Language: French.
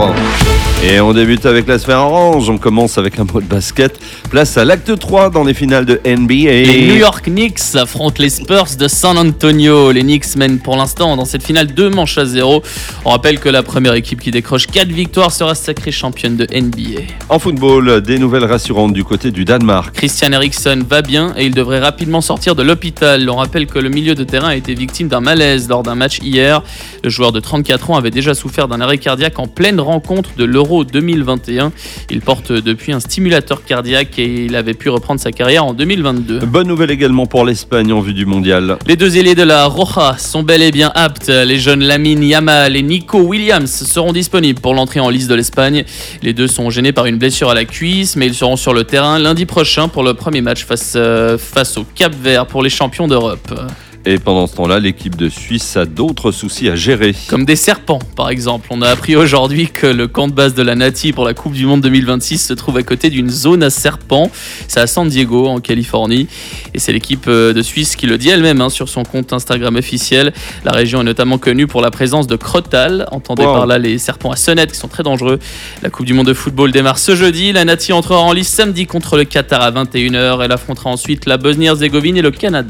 sport. Et on débute avec la sphère orange. On commence avec un mot de basket. Place à l'acte 3 dans les finales de NBA. Les New York Knicks affrontent les Spurs de San Antonio. Les Knicks mènent pour l'instant dans cette finale 2-0. On rappelle que la première équipe qui décroche 4 victoires sera sacrée championne de NBA. En football, des nouvelles rassurantes du côté du Danemark. Christian Eriksen va bien et il devrait rapidement sortir de l'hôpital. On rappelle que le milieu de terrain a été victime d'un malaise lors d'un match hier. Le joueur de 34 ans avait déjà souffert d'un arrêt cardiaque en pleine rencontre de l'Euro 2021. Il porte depuis un stimulateur cardiaque et il avait pu reprendre sa carrière en 2022. Bonne nouvelle également pour l'Espagne en vue du mondial. Les deux ailiers de la Roja sont bel et bien aptes. Les jeunes Lamine Yamal et Nico Williams seront disponibles pour l'entrée en lice de l'Espagne. Les deux sont gênés par une blessure à la cuisse, mais ils seront sur le terrain lundi prochain pour le premier match face au Cap-Vert pour les champions d'Europe. Et pendant ce temps-là, l'équipe de Suisse a d'autres soucis à gérer. Comme des serpents, par exemple. On a appris aujourd'hui que le camp de base de la Nati pour la Coupe du Monde 2026 se trouve à côté d'une zone à serpents. C'est à San Diego, en Californie. Et c'est l'équipe de Suisse qui le dit elle-même sur son compte Instagram officiel. La région est notamment connue pour la présence de crotales. Entendez par là les serpents à sonnette qui sont très dangereux. La Coupe du Monde de football démarre ce jeudi. La Nati entrera en lice samedi contre le Qatar à 21h. Elle affrontera ensuite la Bosnie-Herzégovine et le Canada.